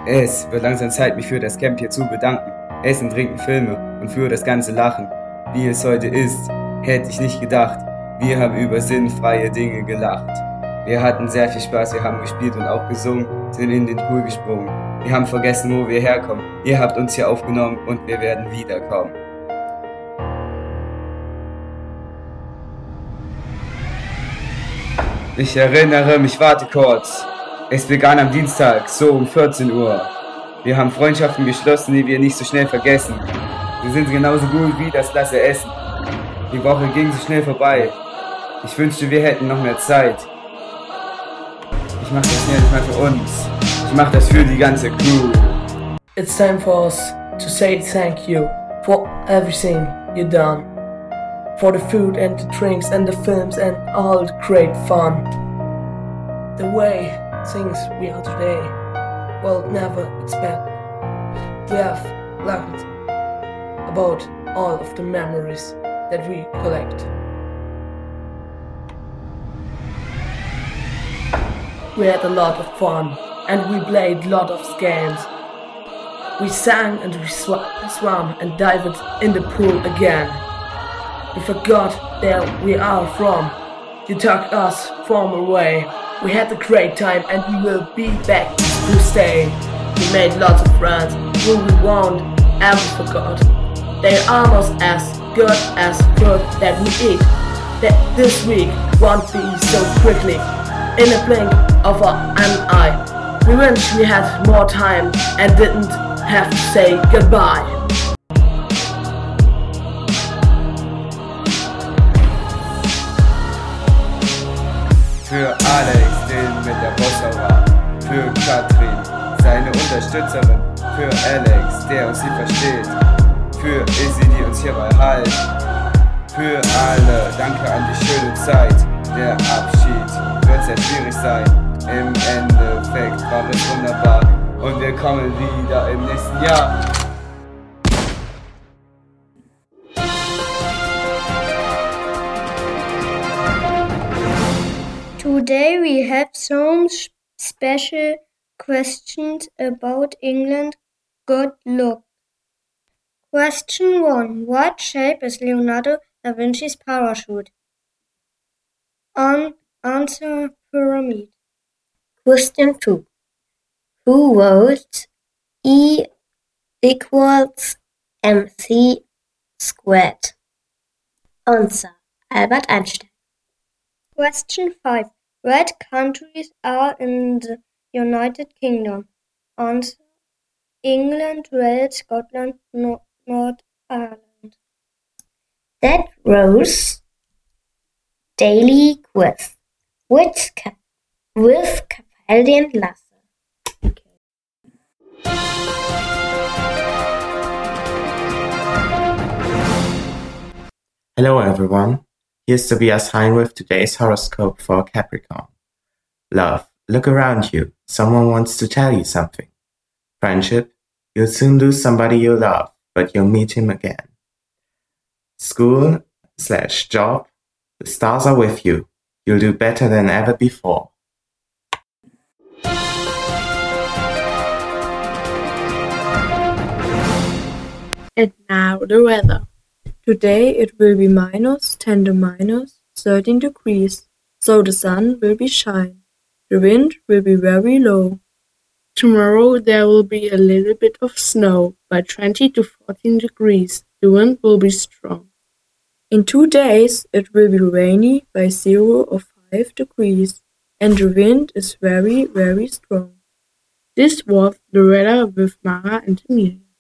Es wird langsam Zeit, mich für das Camp hier zu bedanken. Essen, trinken, Filme und für das ganze Lachen. Wie es heute ist, hätte ich nicht gedacht. Wir haben über sinnfreie Dinge gelacht. Wir hatten sehr viel Spaß, wir haben gespielt und auch gesungen, sind in den Pool gesprungen. Wir haben vergessen, wo wir herkommen. Ihr habt uns hier aufgenommen und wir werden wiederkommen. Ich erinnere mich, warte kurz. Es begann am Dienstag, so um 14 Uhr. Wir haben Freundschaften geschlossen, die wir nicht so schnell vergessen. Wir sind genauso gut wie das lasse Essen. Die Woche ging so schnell vorbei. Ich wünschte, wir hätten noch mehr Zeit. Ich mach das nicht mal für uns. Ich mach das für die ganze Crew. It's time for us to say thank you for everything you done. For the food and the drinks and the films and all the great fun. The way things we are today, we'll never expect. We have laughed about all of the memories that we collect. We had a lot of fun and we played a lot of games. We sang and we swam and dived in the pool again. We forgot where we are from. You took us from away. We had a great time and we will be back to stay. We made lots of friends who we won't ever forget. They're almost as good as food that we eat. That this week won't be so quickly. In a blink of an eye. We wish we had more time and didn't have to say goodbye. Für Alex, den mit der Bossa. Für Katrin, seine Unterstützerin. Für Alex, der uns hier versteht. Für Izzy, die uns hierbei hält. Für alle, danke an die schöne Zeit. Der Abschied wird sehr schwierig sein. Im Endeffekt war es wunderbar. Und wir kommen wieder im nächsten Jahr. Today we have some special questions about England. Good luck. Question 1. What shape is Leonardo da Vinci's parachute? Answer: pyramid. Question 2. Who wrote E equals mc squared? Answer: Albert Einstein. Question 5. What countries are in the United Kingdom? Answer: England, Wales, Scotland, North Ireland. That was daily quiz with Capaldi and Lasse. Hello everyone, here's Tobias Hein with today's horoscope for Capricorn. Love, look around you, someone wants to tell you something. Friendship, you'll soon lose somebody you love, but you'll meet him again. School/job, the stars are with you, you'll do better than ever before. And now the weather. Today it will be minus 10 to minus 13 degrees, so the sun will be shine. The wind will be very low. Tomorrow there will be a little bit of snow by 20 to 14 degrees. The wind will be strong. In 2 days it will be rainy by 0 or 5 degrees, and the wind is very, very strong. This was the weather with Mara and Emilia.